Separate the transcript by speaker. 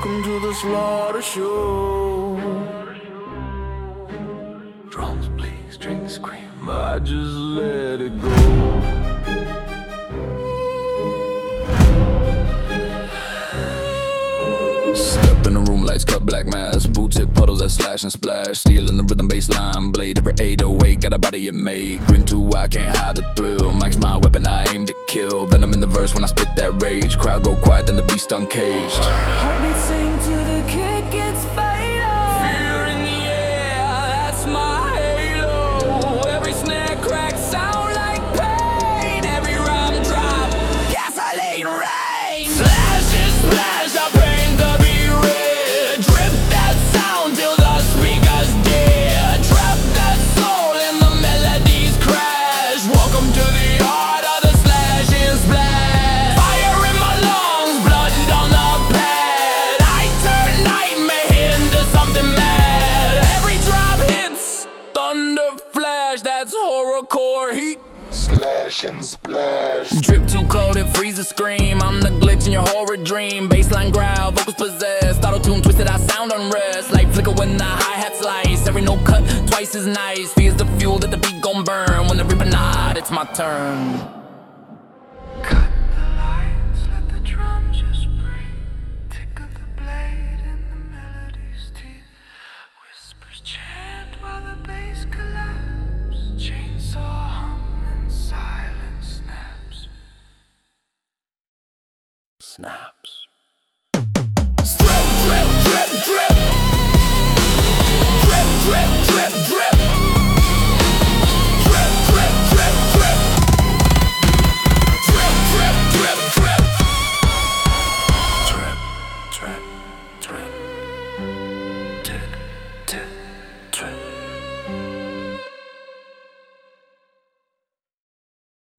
Speaker 1: Welcome to the slaughter show. Drums, bleed, strings scream, I just let it go. Stepped in the room, lights cut, black mask, boots hit puddles that slash and splash. Steel in the rhythm, bass line, blade every 808, got a body it made. Grin too, I can't hide the thrill. Mike's my weapon, I aim to kill. Venom in the verse when I spit that rage. Crowd go quiet, then the beast uncaged.
Speaker 2: Heartbeat sing to the kick, it's fatal.
Speaker 1: Fear in the air, that's my halo. Every snare crack sound like pain. Every rhyme drop, gasoline rain. Slashes splash, I paint the beat red. Drip that sound till the speakers dead. Trap that soul in the melody's crash. Welcome to the art of the slash and splash. Fire in my lungs, blood on the pad. I turn nightmare into something mad. Every drop hits, thunder flash. That's horrorcore heat. Slash and splash. Drip too cold, it freezes scream. I'm the glitch in your horror dream. Bassline growl, vocals possessed. Auto-tune twisted, I sound unrest. Light flicker when the hi-hat slice. Every note cut twice as nice. Fears the fuel that the beat gon' burn. When the reaper nod, it's my turn.
Speaker 2: Cut the lights, let the drums just breathe. Tick of the blade and the melody's teeth. Whispers chant while the bass collapse. Chainsaw hum and silence snaps.
Speaker 1: Snaps. Drip, drip, drip, drip. Drip, drip, drip, drip.